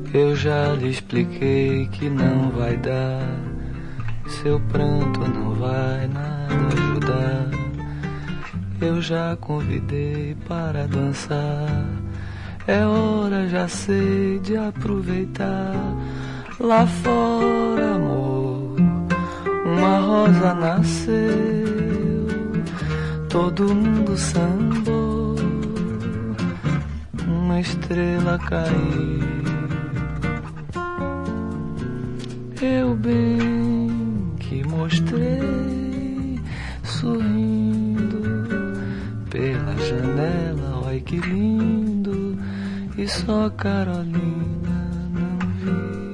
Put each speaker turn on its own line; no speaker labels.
Eu já lhe expliquei que não vai dar, seu pranto não vai nada ajudar. Eu já convidei para dançar, é hora, já sei, de aproveitar. Lá fora, amor, uma rosa nasceu, todo mundo sambou, uma estrela caiu. Eu bem que mostrei, sorrindo pela janela, olha que lindo, e só Carolina não viu.